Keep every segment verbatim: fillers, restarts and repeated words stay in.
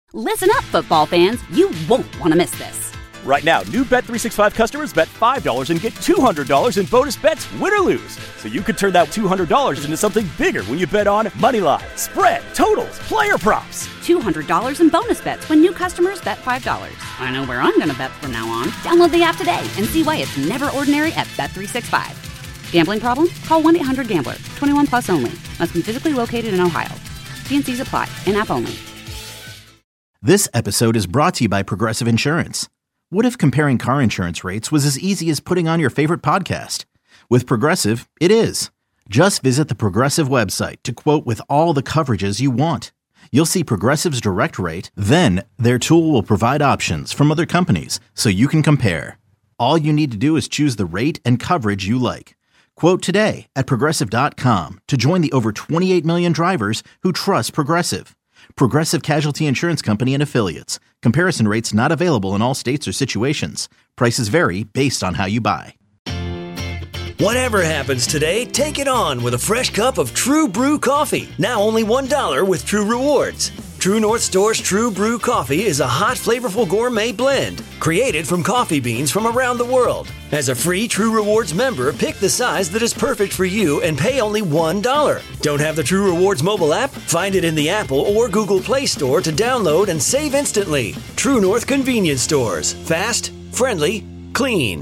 Listen up, football fans. You won't want to miss this. Right now, new Bet three sixty-five customers bet five dollars and get two hundred dollars in bonus bets, win or lose. So you could turn that two hundred dollars into something bigger when you bet on moneyline, spread, totals, player props. two hundred dollars in bonus bets when new customers bet five dollars. I know where I'm going to bet from now on. Download the app today and see why it's never ordinary at Bet three sixty-five. Gambling problem? Call one eight hundred gambler. twenty-one plus only. Must be physically located in Ohio. T and C's apply. In-app only. This episode is brought to you by Progressive Insurance. What if comparing car insurance rates was as easy as putting on your favorite podcast? With Progressive, it is. Just visit the Progressive website to quote with all the coverages you want. You'll see Progressive's direct rate, then their tool will provide options from other companies so you can compare. All you need to do is choose the rate and coverage you like. Quote today at Progressive dot com to join the over twenty-eight million drivers who trust Progressive. Progressive Casualty Insurance Company and Affiliates. Comparison rates not available in all states or situations. Prices vary based on how you buy. Whatever happens today, take it on with a fresh cup of True Brew coffee. Now only one dollar with True Rewards. True North Store's True Brew coffee is a hot, flavorful gourmet blend created from coffee beans from around the world. As a free True Rewards member, pick the size that is perfect for you and pay only one dollar. Don't have the True Rewards mobile app? Find it in the Apple or Google Play Store to download and save instantly. True North Convenience Stores. Fast, friendly, clean.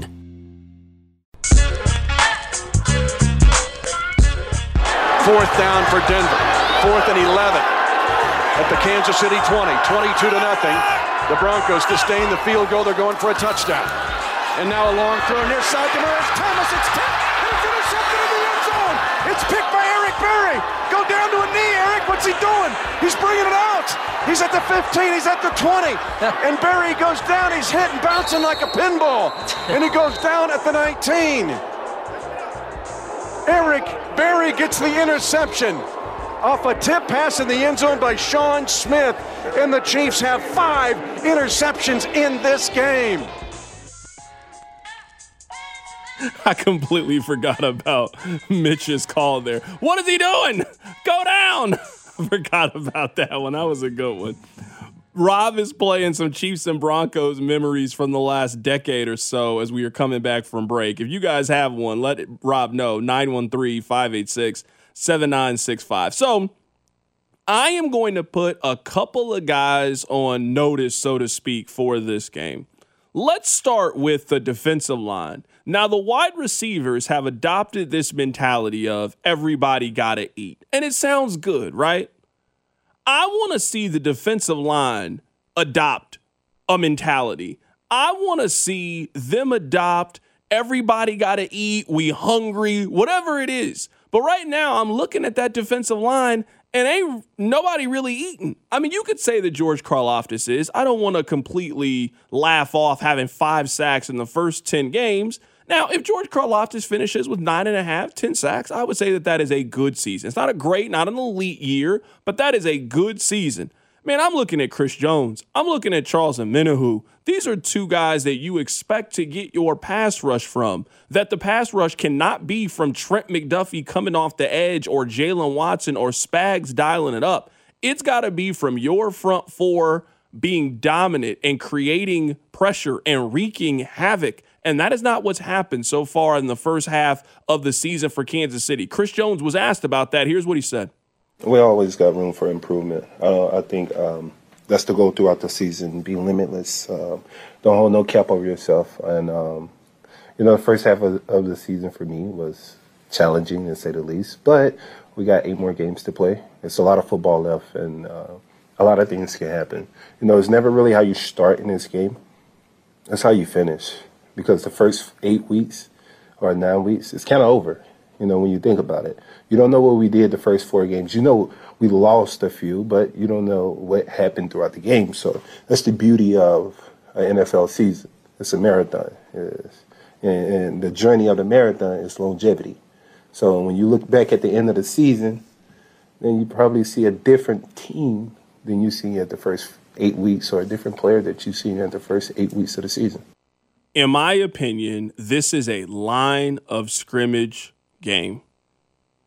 Fourth down for Denver. Fourth and eleven. At the Kansas City twenty, twenty-two to nothing. The Broncos sustain the field goal. They're going for a touchdown. And now a long throw near side to Morris Thomas. It's tipped, and it's intercepted in the end zone. It's picked by Eric Berry. Go down to a knee, Eric. What's he doing? He's bringing it out. He's at the fifteen. He's at the twenty. And Berry goes down. He's hit and bouncing like a pinball. And he goes down at the nineteen. Eric Berry gets the interception off a tip pass in the end zone by Sean Smith, and the Chiefs have five interceptions in this game. I completely forgot about Mitch's call there. What is he doing? Go down! I forgot about that one. That was a good one. Rob is playing some Chiefs and Broncos memories from the last decade or so as we are coming back from break. If you guys have one, let Rob know. nine one three, five eight six, seven nine six five. So I am going to put a couple of guys on notice, so to speak, for this game. Let's start with the defensive line. Now, the wide receivers have adopted this mentality of everybody gotta eat. And it sounds good, right? I want to see the defensive line adopt a mentality. I want to see them adopt everybody gotta eat, we hungry, whatever it is. But right now, I'm looking at that defensive line, and ain't nobody really eating. I mean, you could say that George Karlaftis is. I don't want to completely laugh off having five sacks in the first ten games. Now, if George Karlaftis finishes with nine and a half, ten sacks, I would say that that is a good season. It's not a great, not an elite year, but that is a good season. Man, I'm looking at Chris Jones. I'm looking at Charles Omenihu. These are two guys that you expect to get your pass rush from, that the pass rush cannot be from Trent McDuffie coming off the edge or Jalen Watson or Spags dialing it up. It's got to be from your front four being dominant and creating pressure and wreaking havoc. And that is not what's happened so far in the first half of the season for Kansas City. Chris Jones was asked about that. Here's what he said. We always got room for improvement. Uh, I think um, that's the goal throughout the season, be limitless. Um, don't hold no cap over yourself. And, um, you know, the first half of, of the season for me was challenging, to say the least. But we got eight more games to play. It's a lot of football left, and uh, a lot of things can happen. You know, it's never really how you start in this game. It's how you finish. Because the first eight weeks or nine weeks, it's kind of over, you know, when you think about it. You don't know what we did the first four games. You know we lost a few, but you don't know what happened throughout the game. So that's the beauty of an N F L season. It's a marathon. It's, and, and the journey of the marathon is longevity. So when you look back at the end of the season, then you probably see a different team than you see at the first eight weeks or a different player that you've seen at the first eight weeks of the season. In my opinion, this is a line of scrimmage game.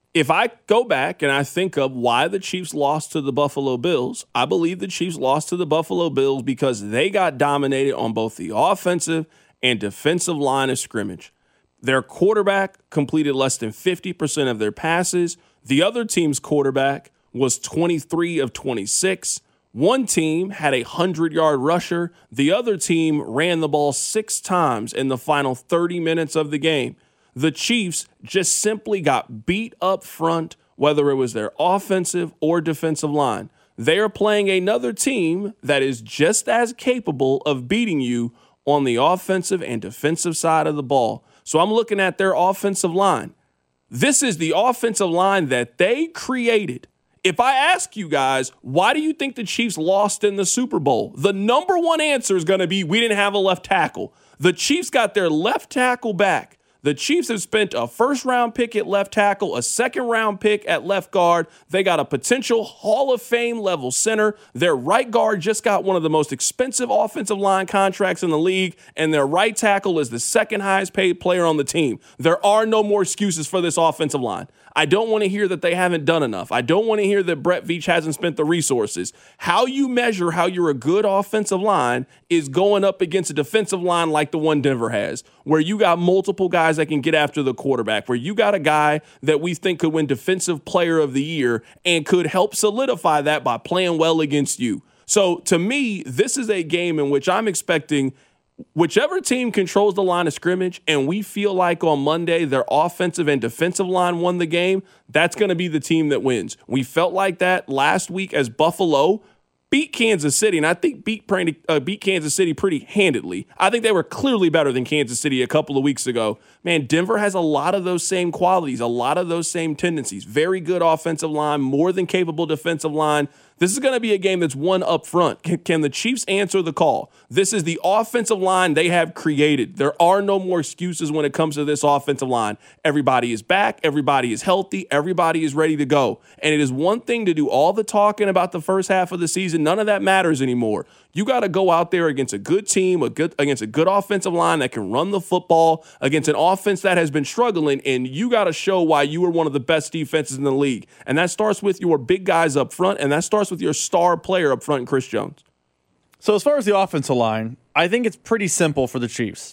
if I go back and I think of why the Chiefs lost to the Buffalo Bills, I believe the Chiefs lost to the Buffalo Bills because they got dominated on both the offensive and defensive line of scrimmage. Their quarterback completed less than fifty percent of their passes. The other team's quarterback was twenty-three of twenty-six. One team had a hundred-yard rusher. The other team ran the ball six times in the final thirty minutes of the game. The Chiefs just simply got beat up front, whether it was their offensive or defensive line. They are playing another team that is just as capable of beating you on the offensive and defensive side of the ball. So I'm looking at their offensive line. This is the offensive line that they created. If I ask you guys, why do you think the Chiefs lost in the Super Bowl? The number one answer is going to be we didn't have a left tackle. The Chiefs got their left tackle back. The Chiefs have spent a first-round pick at left tackle, a second-round pick at left guard. They got a potential Hall of Fame-level center. Their right guard just got one of the most expensive offensive line contracts in the league, and their right tackle is the second highest-paid player on the team. There are no more excuses for this offensive line. I don't want to hear that they haven't done enough. I don't want to hear that Brett Veach hasn't spent the resources. How you measure how you're a good offensive line is going up against a defensive line like the one Denver has, where you got multiple guys that can get after the quarterback, where you got a guy that we think could win Defensive Player of the Year and could help solidify that by playing well against you. So to me, this is a game in which I'm expecting whichever team controls the line of scrimmage and we feel like on Monday their offensive and defensive line won the game, that's going to be the team that wins. We felt like that last week as Buffalo beat Kansas City, and I think beat, uh, beat Kansas City pretty handedly. I think they were clearly better than Kansas City a couple of weeks ago. Man, Denver has a lot of those same qualities, a lot of those same tendencies. Very good offensive line, more than capable defensive line. This is going to be a game that's won up front. Can, can the Chiefs answer the call? This is the offensive line they have created. There are no more excuses when it comes to this offensive line. Everybody is back. Everybody is healthy. Everybody is ready to go. And it is one thing to do all the talking about the first half of the season. None of that matters anymore. You got to go out there against a good team, a good against a good offensive line that can run the football, against an offense that has been struggling, and you got to show why you are one of the best defenses in the league. And that starts with your big guys up front, and that starts with your star player up front, Chris Jones. So as far as the offensive line, I think it's pretty simple for the Chiefs.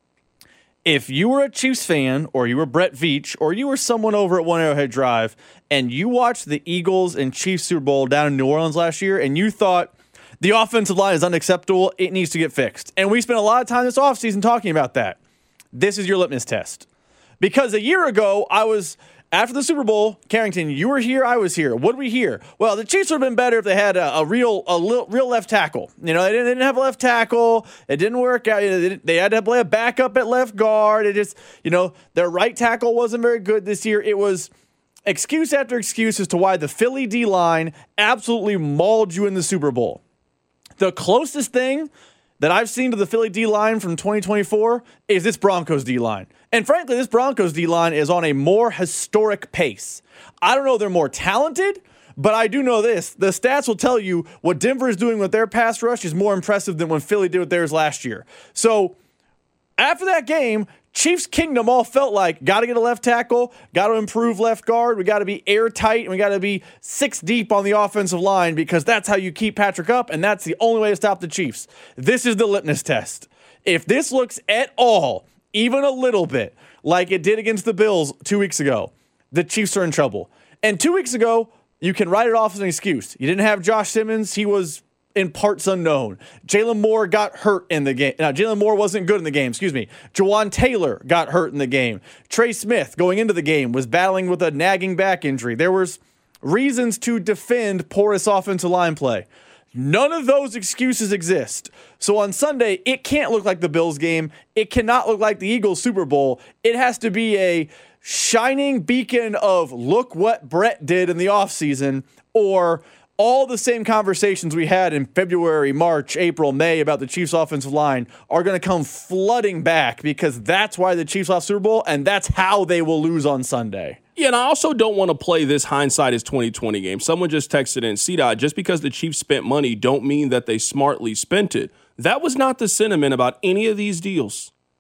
If you were a Chiefs fan, or you were Brett Veach, or you were someone over at One Arrowhead Drive, and you watched the Eagles and Chiefs Super Bowl down in New Orleans last year, and you thought the offensive line is unacceptable, it needs to get fixed. And we spent a lot of time this offseason talking about that. This is your litmus test. Because a year ago, I was, after the Super Bowl, Carrington, you were here, I was here. What did we hear? Well, the Chiefs would have been better if they had a, a real a li- real left tackle. You know, they didn't, they didn't have a left tackle. It didn't work out. They, didn't, they had to play a backup at left guard. It just, you know, their right tackle wasn't very good this year. It was excuse after excuse as to why the Philly D-line absolutely mauled you in the Super Bowl. The closest thing that I've seen to the Philly D-line from twenty twenty-four is this Broncos D-line. And frankly, this Broncos D-line is on a more historic pace. I don't know if they're more talented, but I do know this. The stats will tell you what Denver is doing with their pass rush is more impressive than what Philly did with theirs last year. So after that game, Chiefs Kingdom all felt like, got to get a left tackle, got to improve left guard, we got to be airtight, and we got to be six deep on the offensive line because that's how you keep Patrick up, and that's the only way to stop the Chiefs. This is the litmus test. If this looks at all, even a little bit, like it did against the Bills two weeks ago, the Chiefs are in trouble. And two weeks ago, you can write it off as an excuse. You didn't have Josh Simmons. He was in parts unknown. Jalen Moore got hurt in the game. Now, Jalen Moore wasn't good in the game, excuse me. Jawan Taylor got hurt in the game. Trey Smith, going into the game, was battling with a nagging back injury. There was reasons to defend porous offensive line play. None of those excuses exist. So on Sunday, it can't look like the Bills game. It cannot look like the Eagles Super Bowl. It has to be a shining beacon of look what Brett did in the offseason, or all the same conversations we had in February, March, April, May about the Chiefs' offensive line are going to come flooding back because that's why the Chiefs lost Super Bowl, and that's how they will lose on Sunday. Yeah, and I also don't want to play this hindsight is twenty twenty game. Someone just texted in, C-Dot, just because the Chiefs spent money don't mean that they smartly spent it. That was not the sentiment about any of these deals.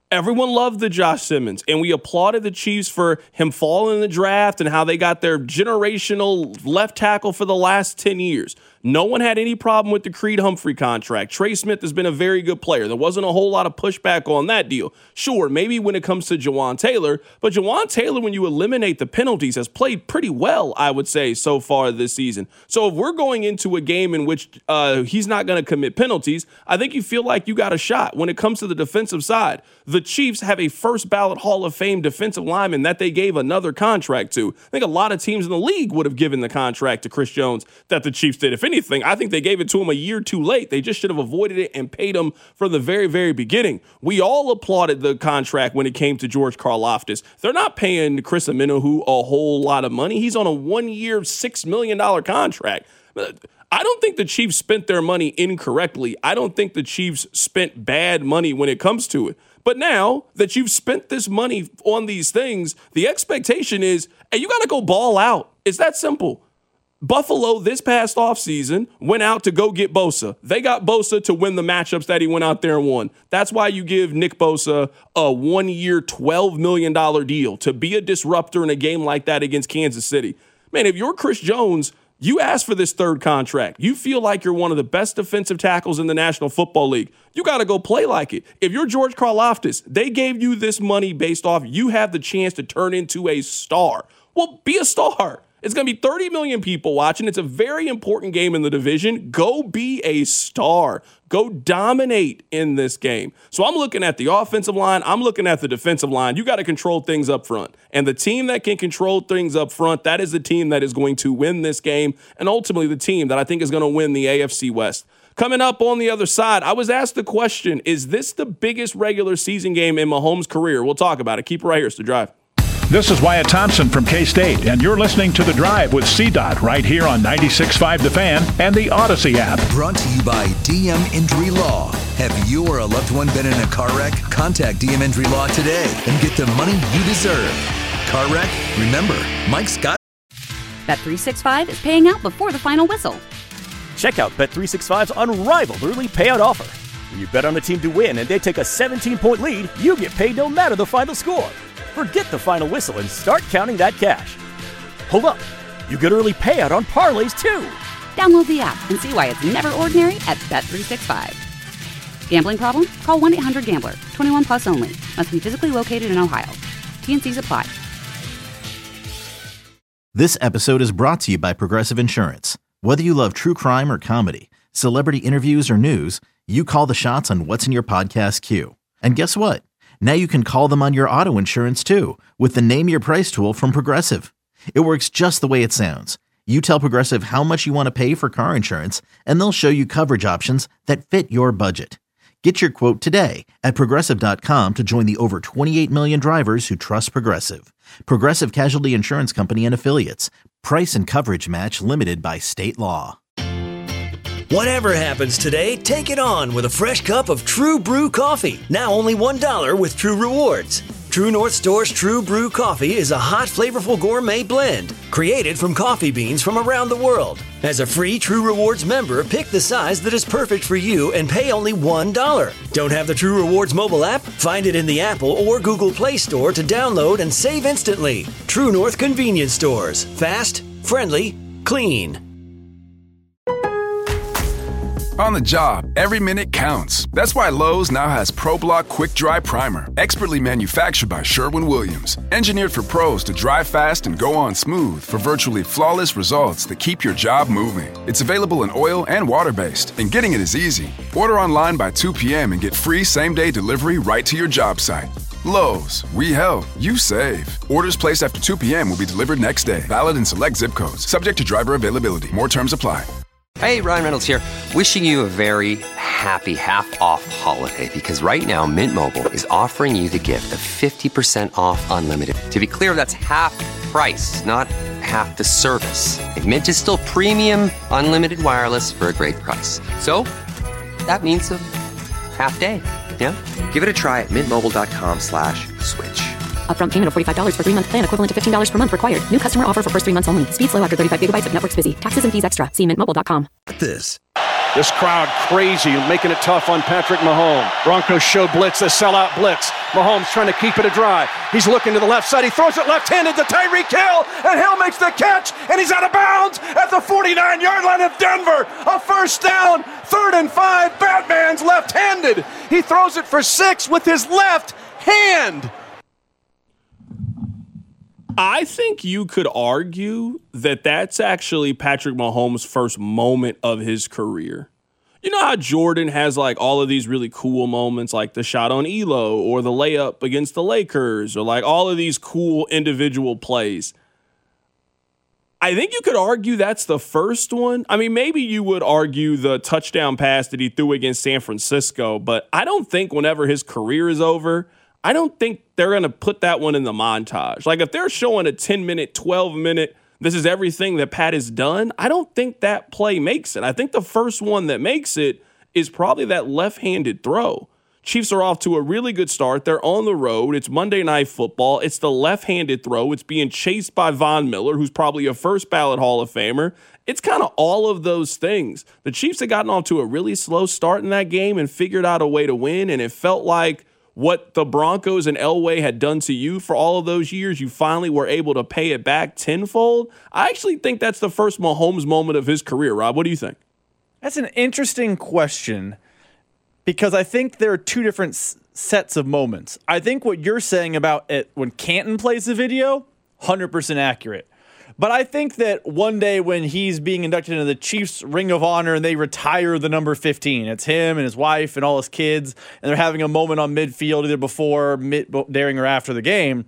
Everyone loved the Josh Simmons, and we applauded the Chiefs for him falling in the draft and how they got their generational left tackle for the last ten years. No one had any problem with the Creed Humphrey contract. Trey Smith has been a very good player. There wasn't a whole lot of pushback on that deal. Sure, maybe when it comes to Jawan Taylor, but Jawan Taylor, when you eliminate the penalties, has played pretty well, I would say, so far this season. So if we're going into a game in which uh, he's not going to commit penalties, I think you feel like you got a shot. When it comes to the defensive side, the Chiefs have a first ballot Hall of Fame defensive lineman that they gave another contract to. I think a lot of teams in the league would have given the contract to Chris Jones that the Chiefs did. If anything, I think they gave it to him a year too late. They just should have avoided it and paid him from the very, very beginning. We all applauded the contract when it came to George Karlaftis. They're not paying Chris Omenihu a whole lot of money. He's on a one-year, six million dollars contract. I don't think the Chiefs spent their money incorrectly. I don't think the Chiefs spent bad money when it comes to it. But now that you've spent this money on these things, the expectation is, hey, you got to go ball out. It's that simple. Buffalo this past offseason went out to go get Bosa. They got Bosa to win the matchups that he went out there and won. That's why you give Nick Bosa a one-year, twelve million dollars deal to be a disruptor in a game like that against Kansas City. Man, if you're Chris Jones, you asked for this third contract. You feel like you're one of the best defensive tackles in the National Football League. You got to go play like it. If you're George Karlaftis, they gave you this money based off you have the chance to turn into a star. Well, be a star. It's going to be thirty million people watching. It's a very important game in the division. Go be a star. Go dominate in this game. So I'm looking at the offensive line. I'm looking at the defensive line. You got to control things up front. And the team that can control things up front, that is the team that is going to win this game. And ultimately the team that I think is going to win the A F C West. Coming up on the other side, I was asked the question, is this the biggest regular season game in Mahomes' career? We'll talk about it. Keep it right here. It's The Drive. This is Wyatt Thompson from K-State, and you're listening to The Drive with C DOT right here on ninety-six point five The Fan and the Odyssey app. Brought to you by D M Injury Law. Have you or a loved one been in a car wreck? Contact D M Injury Law today and get the money you deserve. Car wreck? Remember, Mike's got Bet three sixty-five is paying out before the final whistle. Check out Bet three sixty-five's unrivaled early payout offer. When you bet on a team to win and they take a seventeen-point lead, you get paid no matter the final score. Forget the final whistle and start counting that cash. Hold up. You get early payout on parlays, too. Download the app and see why it's never ordinary at Bet three sixty-five. Gambling problem? Call one eight hundred gambler. twenty-one plus only. Must be physically located in Ohio. T N Cs apply. This episode is brought to you by Progressive Insurance. Whether you love true crime or comedy, celebrity interviews or news, you call the shots on what's in your podcast queue. And guess what? Now you can call them on your auto insurance too with the Name Your Price tool from Progressive. It works just the way it sounds. You tell Progressive how much you want to pay for car insurance, and they'll show you coverage options that fit your budget. Get your quote today at Progressive dot com to join the over twenty-eight million drivers who trust Progressive. Progressive Casualty Insurance Company and Affiliates. Price and coverage match limited by state law. Whatever happens today, take it on with a fresh cup of True Brew coffee. Now only one dollar with True Rewards. True North Store's True Brew coffee is a hot, flavorful gourmet blend created from coffee beans from around the world. As a free True Rewards member, pick the size that is perfect for you and pay only one dollar. Don't have the True Rewards mobile app? Find it in the Apple or Google Play Store to download and save instantly. True North Convenience Stores. Fast, friendly, clean. On the job, every minute counts. That's why Lowe's now has ProBlock Quick Dry Primer, expertly manufactured by Sherwin-Williams. Engineered for pros to dry fast and go on smooth for virtually flawless results that keep your job moving. It's available in oil and water-based, and getting it is easy. Order online by two p.m. and get free same-day delivery right to your job site. Lowe's, we help, you save. Orders placed after two p.m. will be delivered next day. Valid in select zip codes. Subject to driver availability. More terms apply. Hey, Ryan Reynolds here. Wishing you a very happy half-off holiday because right now Mint Mobile is offering you the gift of fifty percent off unlimited. To be clear, that's half price, not half the service. And Mint is still premium unlimited wireless for a great price. So that means a half day, yeah? Give it a try at mintmobile.com slash switch. Upfront payment of forty-five dollars for three-month plan equivalent to fifteen dollars per month required. New customer offer for first three months only. Speed slow after thirty-five gigabytes if network's busy. Taxes and fees extra. See mint mobile dot com. This This crowd crazy, making it tough on Patrick Mahomes. Broncos show blitz, a sellout blitz. Mahomes trying to keep it a drive. He's looking to the left side. He throws it left-handed to Tyreek Hill, and Hill makes the catch, and he's out of bounds at the forty-nine-yard line of Denver. A first down, third and five. Batman's left-handed. He throws it for six with his left hand. I think you could argue that that's actually Patrick Mahomes' first moment of his career. You know how Jordan has like all of these really cool moments, like the shot on Elo or the layup against the Lakers, or like all of these cool individual plays. I think you could argue that's the first one. I mean, maybe you would argue the touchdown pass that he threw against San Francisco, but I don't think whenever his career is over, I don't think they're going to put that one in the montage. Like if they're showing a ten-minute, twelve-minute, this is everything that Pat has done, I don't think that play makes it. I think the first one that makes it is probably that left-handed throw. Chiefs are off to a really good start. They're on the road. It's Monday Night Football. It's the left-handed throw. It's being chased by Von Miller, who's probably a first-ballot Hall of Famer. It's kind of all of those things. The Chiefs had gotten off to a really slow start in that game and figured out a way to win, and it felt like what the Broncos and Elway had done to you for all of those years, you finally were able to pay it back tenfold. I actually think that's the first Mahomes moment of his career. Rob, what do you think? That's an interesting question because I think there are two different s- sets of moments. I think what you're saying about it when Canton plays the video, one hundred percent accurate. But I think that one day when he's being inducted into the Chiefs Ring of Honor and they retire the number fifteen, it's him and his wife and all his kids, and they're having a moment on midfield either before, mid, during, or after the game,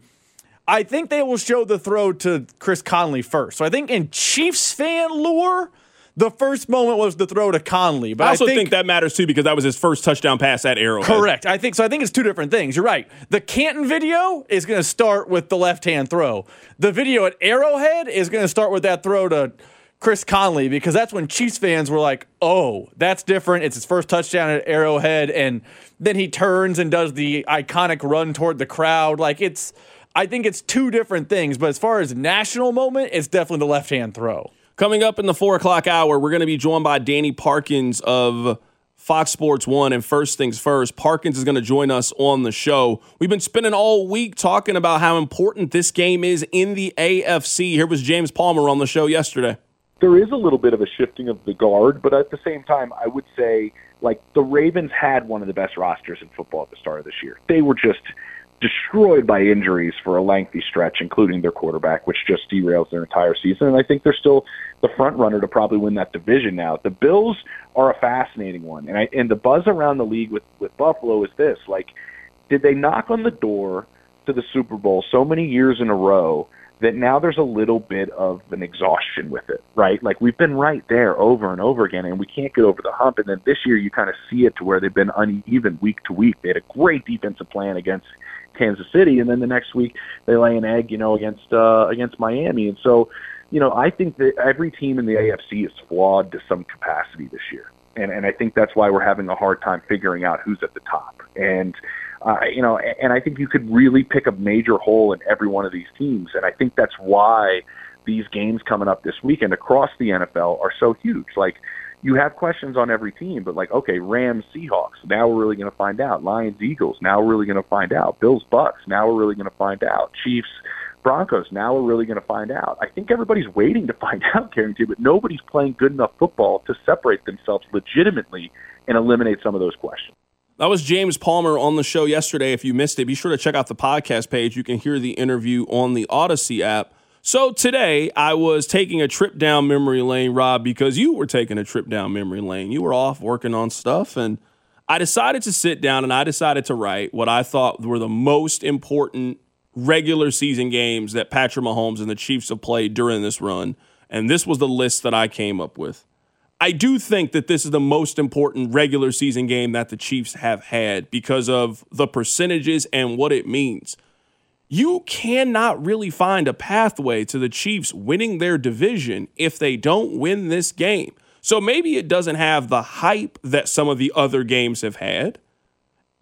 I think they will show the throw to Chris Conley first. So I think in Chiefs fan lore, the first moment was the throw to Conley. But I also I think, think that matters, too, because that was his first touchdown pass at Arrowhead. Correct. I think so. I think it's two different things. You're right. The Canton video is going to start with the left-hand throw. The video at Arrowhead is going to start with that throw to Chris Conley because that's when Chiefs fans were like, oh, that's different. It's his first touchdown at Arrowhead, and then he turns and does the iconic run toward the crowd. Like, it's – I think it's two different things, but as far as national moment, it's definitely the left-hand throw. Coming up in the four o'clock hour, we're going to be joined by Danny Parkins of Fox Sports one. And first things first, Parkins is going to join us on the show. We've been spending all week talking about how important this game is in the A F C. Here was James Palmer on the show yesterday. There is a little bit of a shifting of the guard, but at the same time, I would say, like, the Ravens had one of the best rosters in football at the start of this year. They were just destroyed by injuries for a lengthy stretch, including their quarterback, which just derails their entire season. And I think they're still the front runner to probably win that division now. The Bills are a fascinating one. And I, and the buzz around the league with, with Buffalo is this, like, did they knock on the door to the Super Bowl so many years in a row that now there's a little bit of an exhaustion with it, right? Like, we've been right there over and over again, and we can't get over the hump. And then this year you kind of see it to where they've been uneven week to week. They had a great defensive plan against Kansas City, and then the next week they lay an egg, you know, against uh, against Miami. And so, you know, I think that every team in the A F C is flawed to some capacity this year, and and I think that's why we're having a hard time figuring out who's at the top. And uh, you know, and I think you could really pick a major hole in every one of these teams, and I think that's why these games coming up this weekend across the N F L are so huge. Like, you have questions on every team, but like, okay, Rams, Seahawks, now we're really going to find out. Lions, Eagles, now we're really going to find out. Bills, Bucks, now we're really going to find out. Chiefs, Broncos, now we're really going to find out. I think everybody's waiting to find out, Carrington, but nobody's playing good enough football to separate themselves legitimately and eliminate some of those questions. That was James Palmer on the show yesterday. If you missed it, be sure to check out the podcast page. You can hear the interview on the Odyssey app. So today I was taking a trip down memory lane, Rob, because you were taking a trip down memory lane. You were off working on stuff, and I decided to sit down and I decided to write what I thought were the most important regular season games that Patrick Mahomes and the Chiefs have played during this run, and this was the list that I came up with. I do think that this is the most important regular season game that the Chiefs have had because of the percentages and what it means. You cannot really find a pathway to the Chiefs winning their division if they don't win this game. So maybe it doesn't have the hype that some of the other games have had.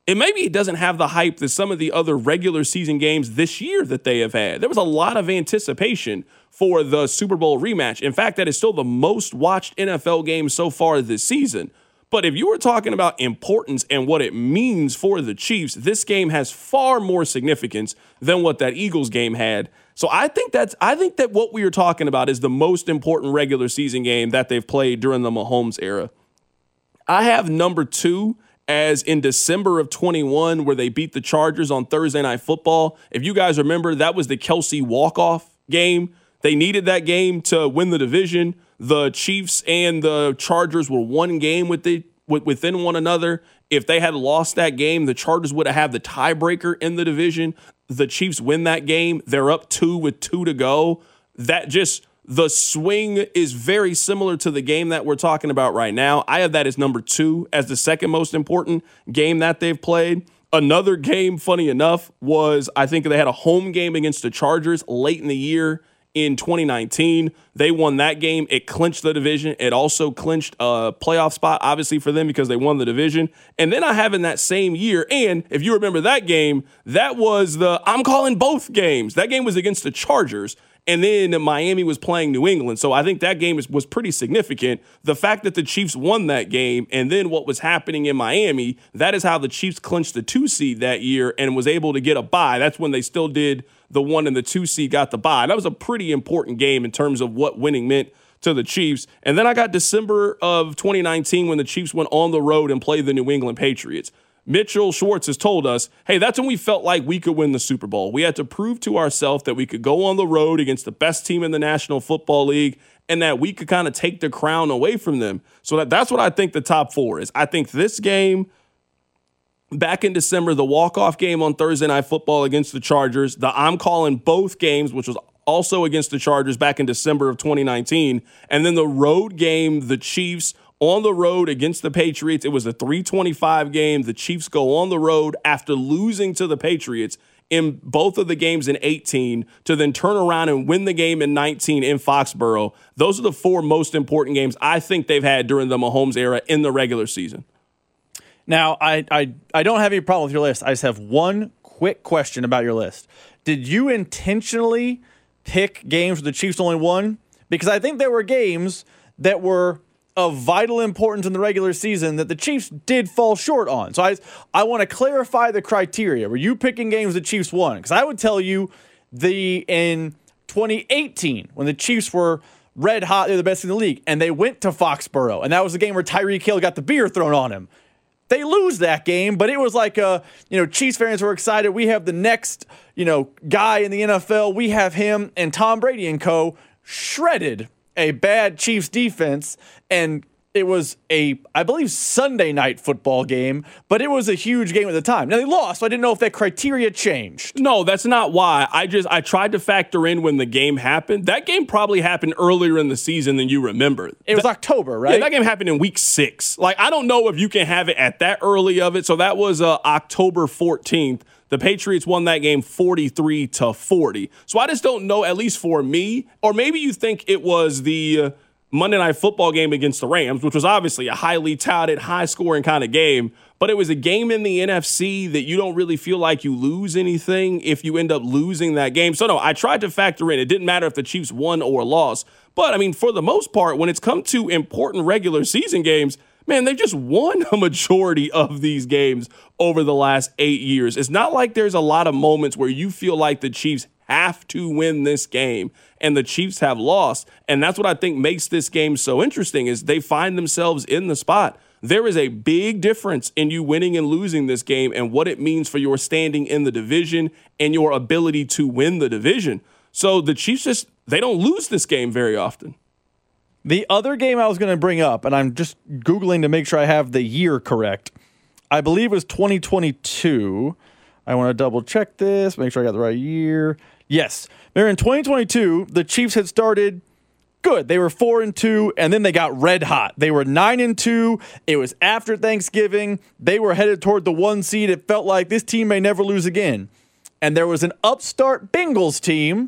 And maybe it doesn't have the hype that some of the other regular season games this year that they have had. There was a lot of anticipation for the Super Bowl rematch. In fact, that is still the most watched N F L game so far this season. But if you were talking about importance and what it means for the Chiefs, this game has far more significance than what that Eagles game had. So I think that's I think that what we are talking about is the most important regular season game that they've played during the Mahomes era. I have number two as in December of twenty-one, where they beat the Chargers on Thursday Night Football. If you guys remember, that was the Kelsey walk-off game. They needed that game to win the division. The Chiefs and the Chargers were one game with the, within one another. If they had lost that game, the Chargers would have had the tiebreaker in the division. The Chiefs win that game. They're up two with two to go. That just, the swing is very similar to the game that we're talking about right now. I have that as number two, as the second most important game that they've played. Another game, funny enough, was I think they had a home game against the Chargers late in the year. In twenty nineteen, they won that game. It clinched the division. It also clinched a playoff spot, obviously, for them because they won the division. And then I have in that same year, and if you remember that game, that was the, I'm calling both games. That game was against the Chargers, and then Miami was playing New England. So I think that game was, was pretty significant. The fact that the Chiefs won that game, and then what was happening in Miami, that is how the Chiefs clinched the two seed that year and was able to get a bye. That's when they still did the one and the two seed got the bye. That was a pretty important game in terms of what winning meant to the Chiefs. And then I got December of twenty nineteen when the Chiefs went on the road and played the New England Patriots. Mitchell Schwartz has told us, hey, that's when we felt like we could win the Super Bowl. We had to prove to ourselves that we could go on the road against the best team in the National Football League and that we could kind of take the crown away from them. So that, that's what I think the top four is. I think this game, back in December, the walk-off game on Thursday Night Football against the Chargers, the I'm calling both games, which was also against the Chargers back in December of twenty nineteen, and then the road game, the Chiefs on the road against the Patriots. It was a three twenty-five game. The Chiefs go on the road after losing to the Patriots in both of the games in eighteen to then turn around and win the game in nineteen in Foxborough. Those are the four most important games I think they've had during the Mahomes era in the regular season. Now, I, I I don't have any problem with your list. I just have one quick question about your list. Did you intentionally pick games where the Chiefs only won? Because I think there were games that were of vital importance in the regular season that the Chiefs did fall short on. So I I want to clarify the criteria. Were you picking games the Chiefs won? Because I would tell you the in twenty eighteen when the Chiefs were red hot, they're the best in the league, and they went to Foxborough, and that was the game where Tyreek Hill got the beer thrown on him. They lose that game, but it was like, uh, you know, Chiefs fans were excited. We have the next, you know, guy in the N F L. We have him, and Tom Brady and co. shredded a bad Chiefs defense, and it was a, I believe, Sunday night football game, but it was a huge game at the time. Now, they lost, so I didn't know if that criteria changed. No, that's not why. I just, I tried to factor in when the game happened. That game probably happened earlier in the season than you remember. It was that, October, right? Yeah, that game happened in week six. Like, I don't know if you can have it at that early of it. So that was uh, October fourteenth. The Patriots won that game forty-three to forty. So I just don't know, at least for me, or maybe you think it was the uh, Monday Night Football game against the Rams, which was obviously a highly touted, high-scoring kind of game, but it was a game in the N F C that you don't really feel like you lose anything if you end up losing that game. So, no, I tried to factor in. It didn't matter if the Chiefs won or lost. But, I mean, for the most part, when it's come to important regular season games, man, they've just won a majority of these games over the last eight years. It's not like there's a lot of moments where you feel like the Chiefs have to win this game and the Chiefs have lost. And that's what I think makes this game so interesting is they find themselves in the spot. There is a big difference in you winning and losing this game and what it means for your standing in the division and your ability to win the division. So the Chiefs just, they don't lose this game very often. The other game I was going to bring up, and I'm just Googling to make sure I have the year correct, I believe it was twenty twenty-two. I want to double check this, make sure I got the right year. Yes. They're in twenty twenty-two. The Chiefs had started good. They were four and two, and then they got red hot. They were nine and two. It was after Thanksgiving. They were headed toward the one seed. It felt like this team may never lose again. And there was an upstart Bengals team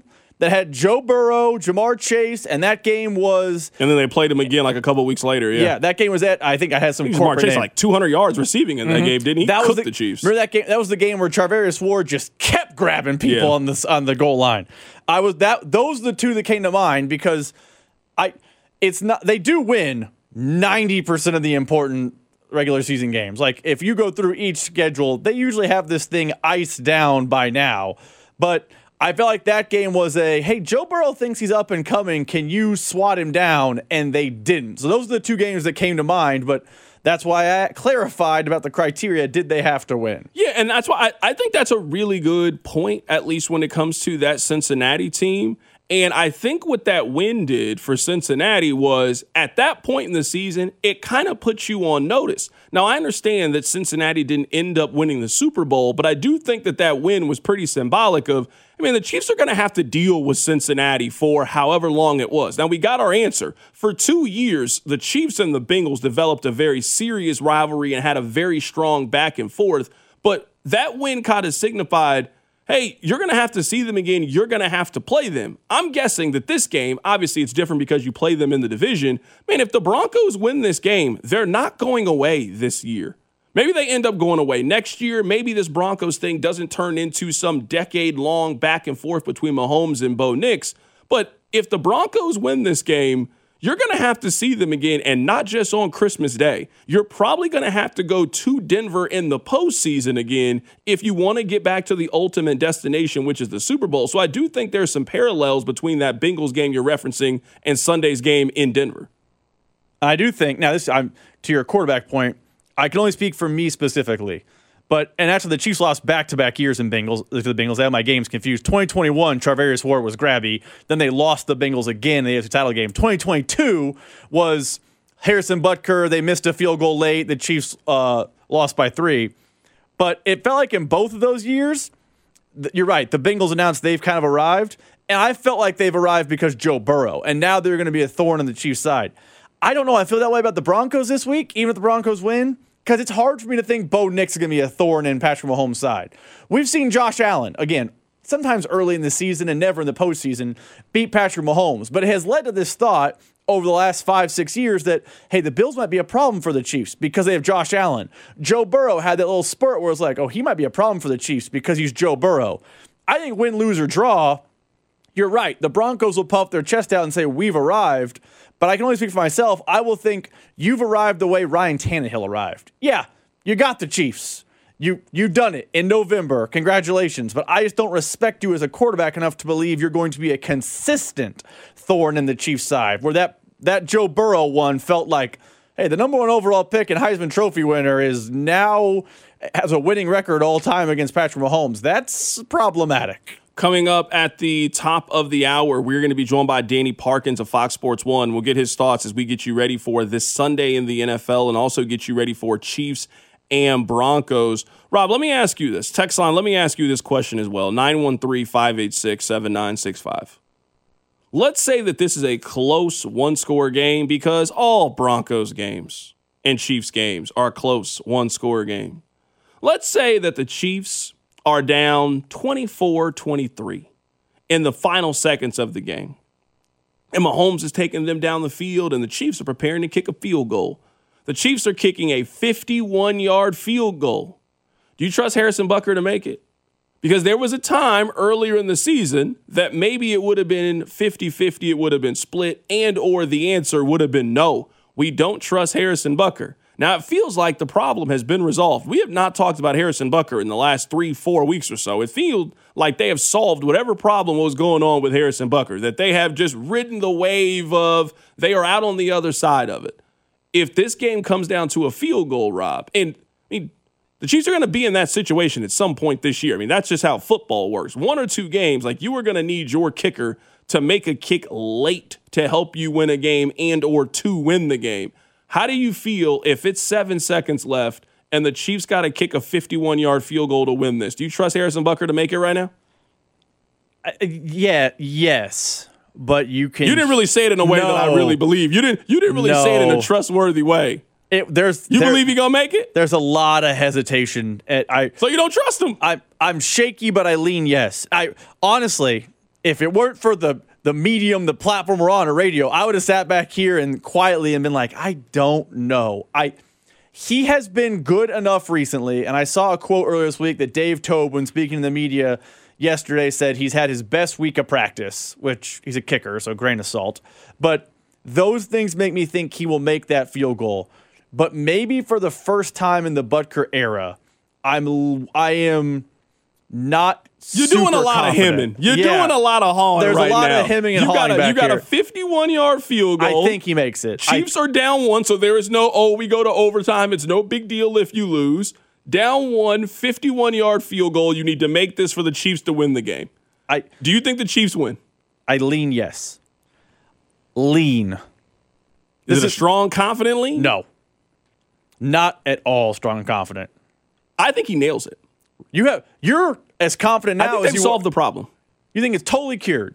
that had Joe Burrow, Jamar Chase, and that game was. And then they played him again like a couple weeks later. Yeah, yeah that game was at. I think I had some. Jamar Chase like two hundred yards receiving in that mm-hmm. game, didn't he? That Cooked was the, the Chiefs. Remember that game? That was the game where Charvarius Ward just kept grabbing people yeah. on the on the goal line. I was that. Those are the two that came to mind because I. It's not. They do win ninety percent of the important regular season games. Like, if you go through each schedule, they usually have this thing iced down by now. But I felt like that game was a, hey, Joe Burrow thinks he's up and coming. Can you swat him down? And they didn't. So those are the two games that came to mind. But that's why I clarified about the criteria. Did they have to win? Yeah, and that's why I, I think that's a really good point, at least when it comes to that Cincinnati team. And I think what that win did for Cincinnati was, at that point in the season, it kind of puts you on notice. Now, I understand that Cincinnati didn't end up winning the Super Bowl, but I do think that that win was pretty symbolic of, I mean, the Chiefs are going to have to deal with Cincinnati for however long it was. Now, we got our answer. For two years, the Chiefs and the Bengals developed a very serious rivalry and had a very strong back and forth. But that win kind of signified, hey, you're going to have to see them again. You're going to have to play them. I'm guessing that this game, obviously it's different because you play them in the division. Man, if the Broncos win this game, they're not going away this year. Maybe they end up going away next year. Maybe this Broncos thing doesn't turn into some decade-long back and forth between Mahomes and Bo Nix. But if the Broncos win this game, you're going to have to see them again, and not just on Christmas Day. You're probably going to have to go to Denver in the postseason again if you want to get back to the ultimate destination, which is the Super Bowl. So I do think there's some parallels between that Bengals game you're referencing and Sunday's game in Denver. I do think, now this, I'm to your quarterback point, I can only speak for me specifically. But, and actually, the Chiefs lost back-to-back years in Bengals, to the Bengals. I have my games confused. twenty twenty-one, Charvarius Ward was grabby. Then they lost the Bengals again in the A F C title game. twenty twenty-two was Harrison Butker. They missed a field goal late. The Chiefs uh, lost by three. But it felt like in both of those years, th- you're right, the Bengals announced they've kind of arrived. And I felt like they've arrived because Joe Burrow. And now they're going to be a thorn on the Chiefs' side. I don't know. I feel that way about the Broncos this week, even if the Broncos win. Because it's hard for me to think Bo Nix is going to be a thorn in Patrick Mahomes' side. We've seen Josh Allen, again, sometimes early in the season and never in the postseason, beat Patrick Mahomes. But it has led to this thought over the last five, six years that, hey, the Bills might be a problem for the Chiefs because they have Josh Allen. Joe Burrow had that little spurt where it's like, oh, he might be a problem for the Chiefs because he's Joe Burrow. I think win, lose, or draw, you're right. The Broncos will puff their chest out and say, we've arrived. But I can only speak for myself. I will think you've arrived the way Ryan Tannehill arrived. Yeah, you got the Chiefs. You, you've done it in November. Congratulations. But I just don't respect you as a quarterback enough to believe you're going to be a consistent thorn in the Chiefs' side, where that, that Joe Burrow one felt like, hey, the number one overall pick and Heisman Trophy winner is now has a winning record all time against Patrick Mahomes. That's problematic. Coming up at the top of the hour, we're going to be joined by Danny Parkins of Fox Sports one. We'll get his thoughts as we get you ready for this Sunday in the N F L and also get you ready for Chiefs and Broncos. Rob, let me ask you this. Text line, let me ask you this question as well. nine one three, five eight six, seven nine six five. Let's say that this is a close one-score game because all Broncos games and Chiefs games are close one-score game. Let's say that the Chiefs are down twenty-four twenty-three in the final seconds of the game. And Mahomes is taking them down the field, and the Chiefs are preparing to kick a field goal. The Chiefs are kicking a fifty-one-yard field goal. Do you trust Harrison Butker to make it? Because there was a time earlier in the season that maybe it would have been fifty-fifty, it would have been split, and or the answer would have been no. We don't trust Harrison Butker. Now, it feels like the problem has been resolved. We have not talked about Harrison Butker in the last three, four weeks or so. It feels like they have solved whatever problem was going on with Harrison Butker, that they have just ridden the wave of they are out on the other side of it. If this game comes down to a field goal, Rob, and I mean, the Chiefs are going to be in that situation at some point this year. I mean, that's just how football works. One or two games, like you are going to need your kicker to make a kick late to help you win a game and or to win the game. How do you feel if it's seven seconds left and the Chiefs got to kick a fifty-one-yard field goal to win this? Do you trust Harrison Butker to make it right now? Uh, yeah, yes, but you can. You didn't really say it in a way no. that I really believe. You didn't. You didn't really no. say it in a trustworthy way. It, there's you there, believe he gonna make it? There's a lot of hesitation. At, I so you don't trust him? I I'm shaky, but I lean yes. I honestly, if it weren't for the the medium, the platform we're on, a radio, I would have sat back here and quietly and been like, I don't know. I he has been good enough recently, and I saw a quote earlier this week that Dave Tobe, when speaking to the media yesterday, said he's had his best week of practice, which he's a kicker, so grain of salt. But those things make me think he will make that field goal. But maybe for the first time in the Butker era, I'm I am not. You're doing a lot confident. of hemming. You're yeah. doing a lot of hauling There's right a lot now. of hemming and you hauling got a, back You got here. a fifty-one-yard field goal. I think he makes it. Chiefs I, are down one, so there is no, oh, we go to overtime. It's no big deal if you lose. Down one, fifty-one-yard field goal. You need to make this for the Chiefs to win the game. I Do you think the Chiefs win? I lean yes. Lean. Is This it a is- strong, confident lean? No. Not at all strong and confident. I think he nails it. You have you're as confident I now think as they've you solved the problem. You think it's totally cured.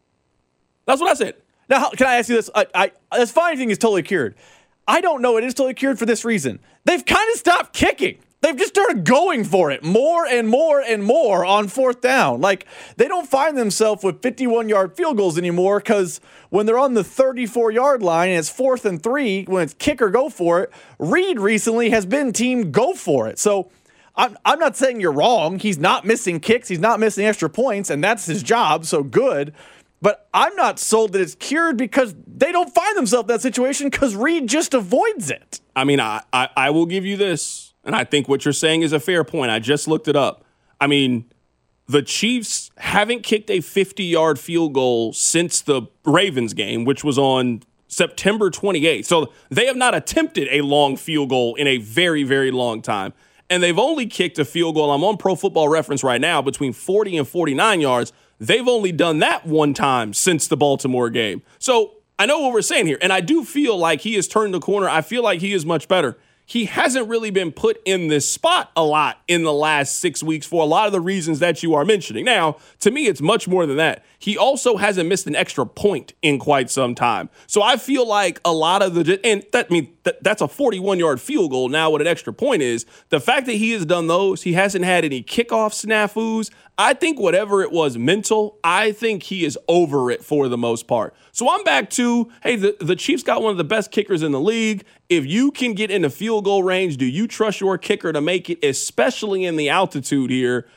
That's what I said. Now, how- can I ask you this? I, I that's fine. You think it's totally cured. I don't know. It is totally cured for this reason. They've kind of stopped kicking. They've just started going for it more and more and more on fourth down. Like, they don't find themselves with fifty-one-yard field goals anymore because when they're on the thirty-four-yard line and it's fourth and three, when it's kick or go for it, Reed recently has been team go for it. So I'm, I'm not saying you're wrong. He's not missing kicks. He's not missing extra points, and that's his job, so good. But I'm not sold that it's cured because they don't find themselves in that situation because Reed just avoids it. I mean, I, I, I will give you this, and I think what you're saying is a fair point. I just looked it up. I mean, the Chiefs haven't kicked a fifty-yard field goal since the Ravens game, which was on September twenty-eighth. So they have not attempted a long field goal in a very, very long time. And they've only kicked a field goal. I'm on Pro Football Reference right now, between forty and forty-nine yards. They've only done that one time since the Baltimore game. So I know what we're saying here, and I do feel like he has turned the corner. I feel like he is much better. He hasn't really been put in this spot a lot in the last six weeks for a lot of the reasons that you are mentioning. Now, to me, it's much more than that. He also hasn't missed an extra point in quite some time. So I feel like a lot of the, and that I mean that, that's a forty-one-yard field goal now what an extra point is. The fact that he has done those, he hasn't had any kickoff snafus. I think whatever it was mental, I think he is over it for the most part. So I'm back to, hey, the, the Chiefs got one of the best kickers in the league. If you can get in the field goal range, do you trust your kicker to make it, especially in the altitude here?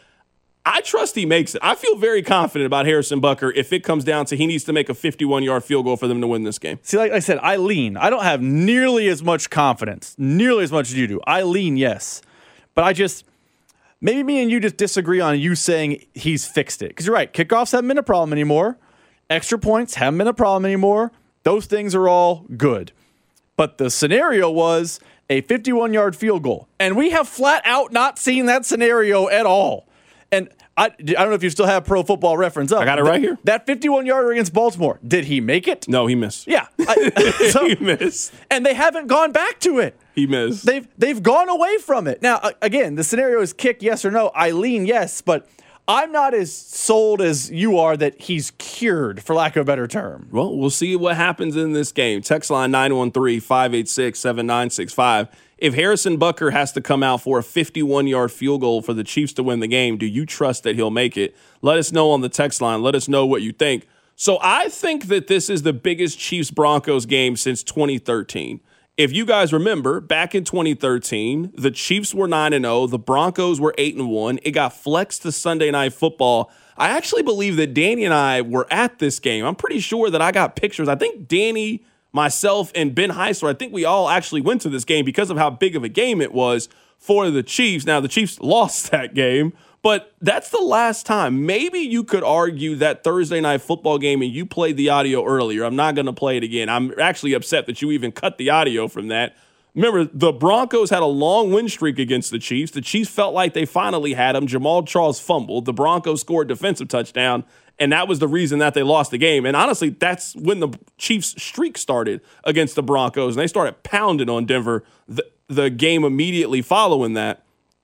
I trust he makes it. I feel very confident about Harrison Butker if it comes down to he needs to make a fifty-one-yard field goal for them to win this game. See, like I said, I lean. I don't have nearly as much confidence, nearly as much as you do. I lean, yes. But I just, maybe me and you just disagree on you saying he's fixed it. Because you're right, kickoffs haven't been a problem anymore. Extra points haven't been a problem anymore. Those things are all good. But the scenario was a fifty-one-yard field goal. And we have flat out not seen that scenario at all. And I, I don't know if you still have Pro Football Reference up. I got it right here. That fifty-one-yarder against Baltimore, did he make it? No, he missed. Yeah. I, so, he missed. And they haven't gone back to it. He missed. They've they've gone away from it. Now, again, the scenario is kick, yes or no. I lean yes, but I'm not as sold as you are that he's cured, for lack of a better term. Well, we'll see what happens in this game. Text line nine one three, five eight six, seven nine six five. If Harrison Butker has to come out for a fifty-one-yard field goal for the Chiefs to win the game, do you trust that he'll make it? Let us know on the text line. Let us know what you think. So I think that this is the biggest Chiefs-Broncos game since twenty thirteen. If you guys remember, back in twenty thirteen, the Chiefs were nine and oh, the Broncos were eight and one. It got flexed to Sunday Night Football. I actually believe that Danny and I were at this game. I'm pretty sure that I got pictures. I think Danny, myself, and Ben Heisler, I think we all actually went to this game because of how big of a game it was for the Chiefs. Now, the Chiefs lost that game, but that's the last time. Maybe you could argue that Thursday Night Football game, and you played the audio earlier. I'm not going to play it again. I'm actually upset that you even cut the audio from that. Remember, the Broncos had a long win streak against the Chiefs. The Chiefs felt like they finally had him. Jamal Charles fumbled. The Broncos scored a defensive touchdown, and that was the reason that they lost the game. And honestly, that's when the Chiefs' streak started against the Broncos, and they started pounding on Denver the, the game immediately following that.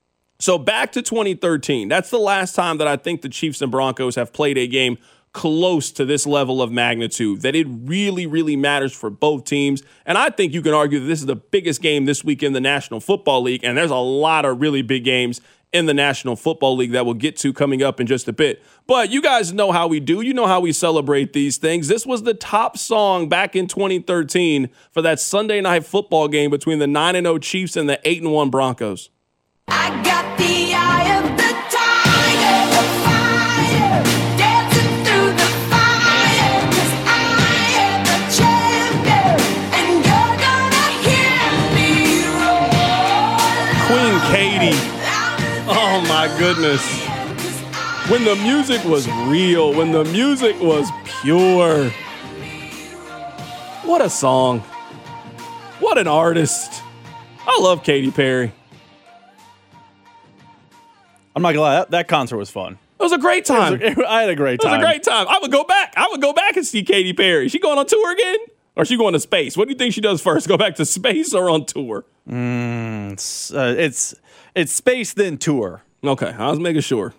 So back to twenty thirteen. That's the last time that I think the Chiefs and Broncos have played a game close to this level of magnitude, that it really, really matters for both teams. And I think you can argue that this is the biggest game this week in the National Football League, and there's a lot of really big games in the National Football League that we'll get to coming up in just a bit. But you guys know how we do. You know how we celebrate these things. This was the top song back in twenty thirteen for that Sunday night football game between the nine and oh Chiefs and the eight and one Broncos. I got the eye of the tiger, the fire, dancing through the fire, 'cause I am the champion, and you're gonna hear me roar. Queen Katie. Oh my goodness. When the music was real, when the music was pure. What a song. What an artist. I love Katy Perry. I'm not gonna lie, that, that concert was fun. It was a great time. It was a, I had a great time. It was a great time. I would go back. I would go back and see Katy Perry. She going on tour again? Or is she going to space? What do you think she does first? Go back to space or on tour? Mm, it's, uh, it's, it's space, then tour. Okay, I was making sure.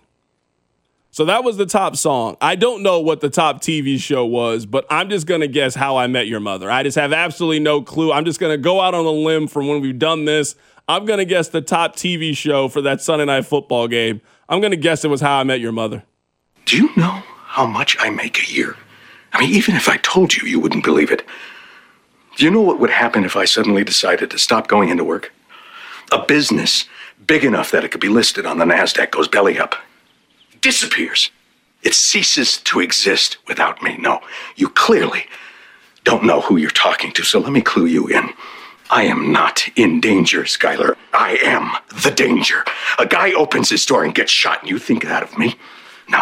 So that was the top song. I don't know what the top T V show was, but I'm just going to guess How I Met Your Mother. I just have absolutely no clue. I'm just going to go out on a limb from when we've done this. I'm going to guess the top T V show for that Sunday night football game. I'm going to guess it was How I Met Your Mother. Do you know how much I make a year? I mean, even if I told you, you wouldn't believe it. Do you know what would happen if I suddenly decided to stop going into work? A business big enough that it could be listed on the NASDAQ goes belly up. Disappears. It ceases to exist without me. No, you clearly don't know who you're talking to, so let me clue you in. I am not in danger, Skylar. I am the danger. A guy opens his door and gets shot, and you think that of me? No.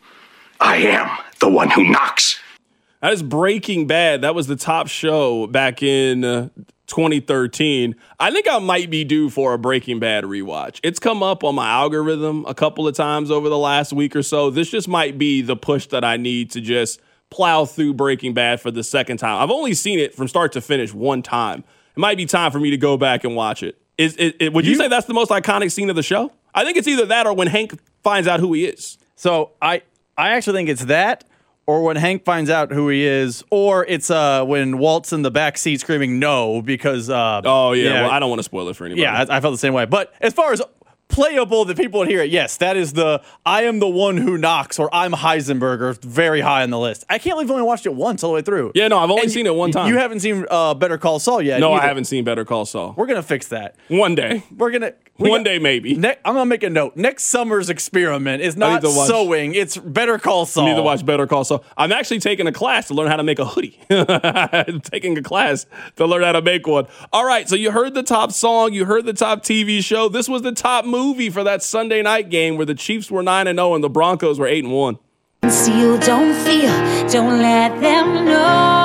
I am the one who knocks. That is Breaking Bad. That was the top show back in uh, twenty thirteen. I think I might be due for a Breaking Bad rewatch. It's come up on my algorithm a couple of times over the last week or so. This just might be the push that I need to just plow through Breaking Bad for the second time. I've only seen it from start to finish one time. It might be time for me to go back and watch it. Is it, it would you, you say that's the most iconic scene of the show? I think it's either that or when Hank finds out who he is. So I, I actually think it's that, or when Hank finds out who he is, or it's uh, when Walt's in the back seat screaming no because. Uh, oh yeah, yeah well, I don't want to spoil it for anybody. Yeah, I, I felt the same way. But as far as playable that people would hear it, yes, that is the I am the one who knocks, or I'm Heisenberg, very high on the list. I can't believe I've only watched it once all the way through. Yeah, no, I've only and seen it one time. You haven't seen uh, Better Call Saul yet? No, either. I haven't seen Better Call Saul. We're gonna fix that one day. We're gonna we one got, day maybe. Ne- I'm gonna make a note. Next summer's experiment is not watch, sewing; it's Better Call Saul. I need to watch Better Call Saul. I'm actually taking a class to learn how to make a hoodie. I'm taking a class to learn how to make one. All right, so you heard the top song, you heard the top T V show. This was the top movie for that Sunday night game where the Chiefs were nine and oh and the Broncos were eight and one. So you don't feel, don't let them know.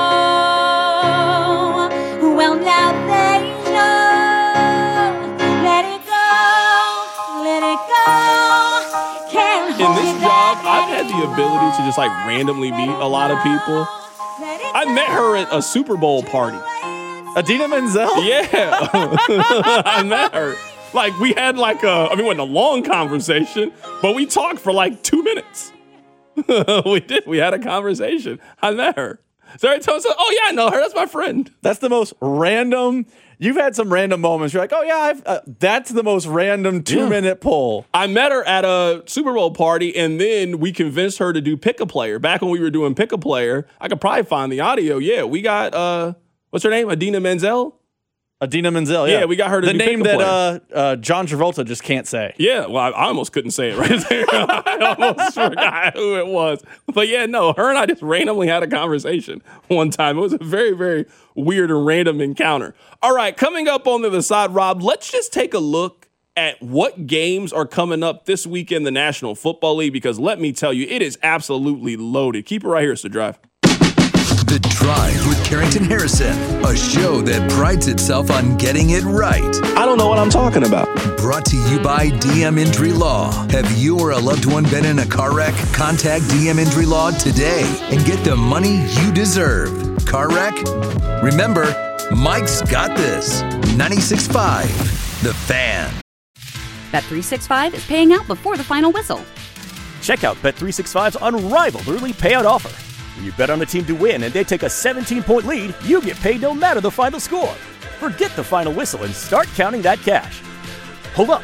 Well, now they know. Let it go, let it go. Can't In this job, I've had the ability to just like randomly meet a lot of people. I met her at a Super Bowl party. Idina Menzel? Yeah. I met her. Like, we had like a, I mean, it wasn't a long conversation, but we talked for like two minutes. we did. We had a conversation. I met her. So I told her, oh, yeah, I know her. That's my friend. That's the most random. You've had some random moments. You're like, oh, yeah, I've, uh, that's the most random two-minute yeah. pull. I met her at a Super Bowl party, and then we convinced her to do Pick a Player. Back when we were doing Pick a Player, I could probably find the audio. Yeah, we got, uh, what's her name? Idina Menzel? Idina Menzel, yeah. Yeah, we got her to the do name Pick a that uh, uh, John Travolta just can't say. Yeah, well, I, I almost couldn't say it right there. I almost forgot who it was. But yeah, no, her and I just randomly had a conversation one time. It was a very, very weird and random encounter. All right, coming up on the other side, Rob, let's just take a look at what games are coming up this week in the National Football League, because let me tell you, it is absolutely loaded. Keep it right here, it's The Drive. The Drive with Carrington Harrison, a show that prides itself on getting it right. I don't know what I'm talking about. Brought to you by D M Injury Law. Have you or a loved one been in a car wreck? Contact D M Injury Law today and get the money you deserve. Car wreck? Remember, Mike's got this. ninety-six point five, The Fan. Bet three sixty-five is paying out before the final whistle. Check out Bet three sixty-five's unrivaled early payout offer. When you bet on a team to win and they take a seventeen-point lead, you get paid no matter the final score. Forget the final whistle and start counting that cash. Hold up.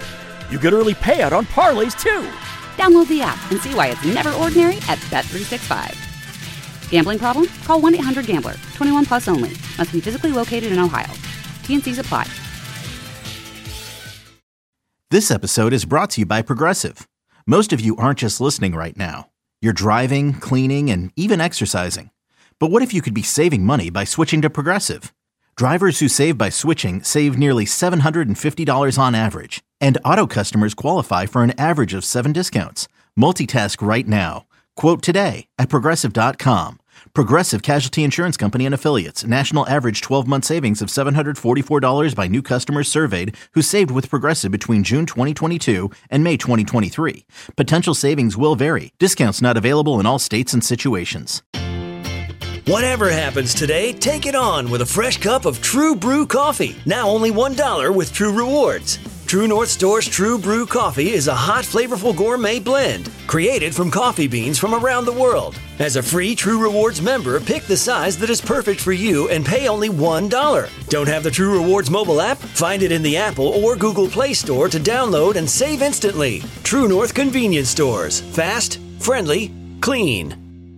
You get early payout on parlays, too. Download the app and see why it's never ordinary at Bet three sixty-five. Gambling problem? Call one eight hundred gambler. twenty-one plus only. Must be physically located in Ohio. T and C's apply. This episode is brought to you by Progressive. Most of you aren't just listening right now. You're driving, cleaning, and even exercising. But what if you could be saving money by switching to Progressive? Drivers who save by switching save nearly seven hundred fifty dollars on average. And auto customers qualify for an average of seven discounts. Multitask right now. Quote today at Progressive dot com. Progressive Casualty Insurance Company and Affiliates. National average twelve-month savings of seven hundred forty-four dollars by new customers surveyed who saved with Progressive between June twenty twenty-two and May twenty twenty-three. Potential savings will vary. Discounts not available in all states and situations. Whatever happens today, take it on with a fresh cup of True Brew coffee. Now only one dollar with True Rewards. True North Store's True Brew coffee is a hot, flavorful gourmet blend created from coffee beans from around the world. As a free True Rewards member, pick the size that is perfect for you and pay only one dollar. Don't have the True Rewards mobile app? Find it in the Apple or Google Play Store to download and save instantly. True North Convenience Stores. Fast, friendly, clean.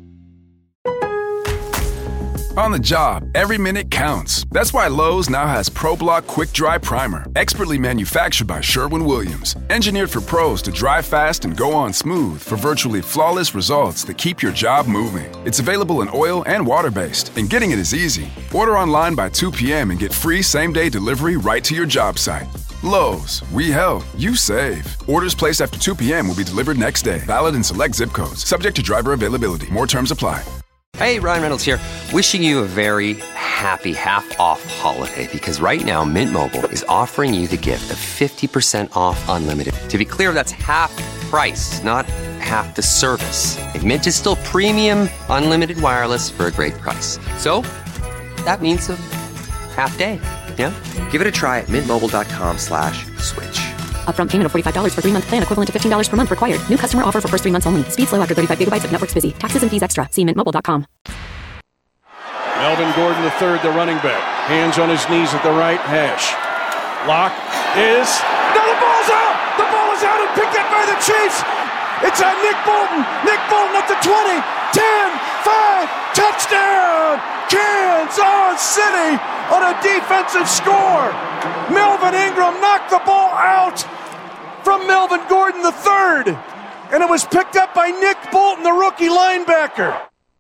On the job, every minute counts. That's why Lowe's now has ProBlock Quick Dry Primer, expertly manufactured by Sherwin-Williams. Engineered for pros to dry fast and go on smooth for virtually flawless results that keep your job moving. It's available in oil and water-based, and getting it is easy. Order online by two p.m. and get free same-day delivery right to your job site. Lowe's, we help, you save. Orders placed after two p.m. will be delivered next day. Valid in select zip codes. Subject to driver availability. More terms apply. Hey, Ryan Reynolds here. Wishing you a very happy half-off holiday because right now Mint Mobile is offering you the gift of fifty percent off unlimited. To be clear, that's half price, not half the service. And Mint is still premium unlimited wireless for a great price. So that means a half day, yeah? Give it a try at mintmobile.com slash switch. Upfront payment of forty-five dollars for three-month plan equivalent to fifteen dollars per month required. New customer offer for first three months only. Speed slow after thirty-five gigabytes if network's busy. Taxes and fees extra. See mint mobile dot com. Melvin Gordon the third, the running back. Hands on his knees at the right hash. Lock is... Now the ball's out! The ball is out and picked up by the Chiefs! It's on Nick Bolton! Nick Bolton at the twenty! ten, five, touchdown! Kansas City on a defensive score! Melvin Ingram knocked the ball out from Melvin Gordon the third, and it was picked up by Nick Bolton, the rookie linebacker.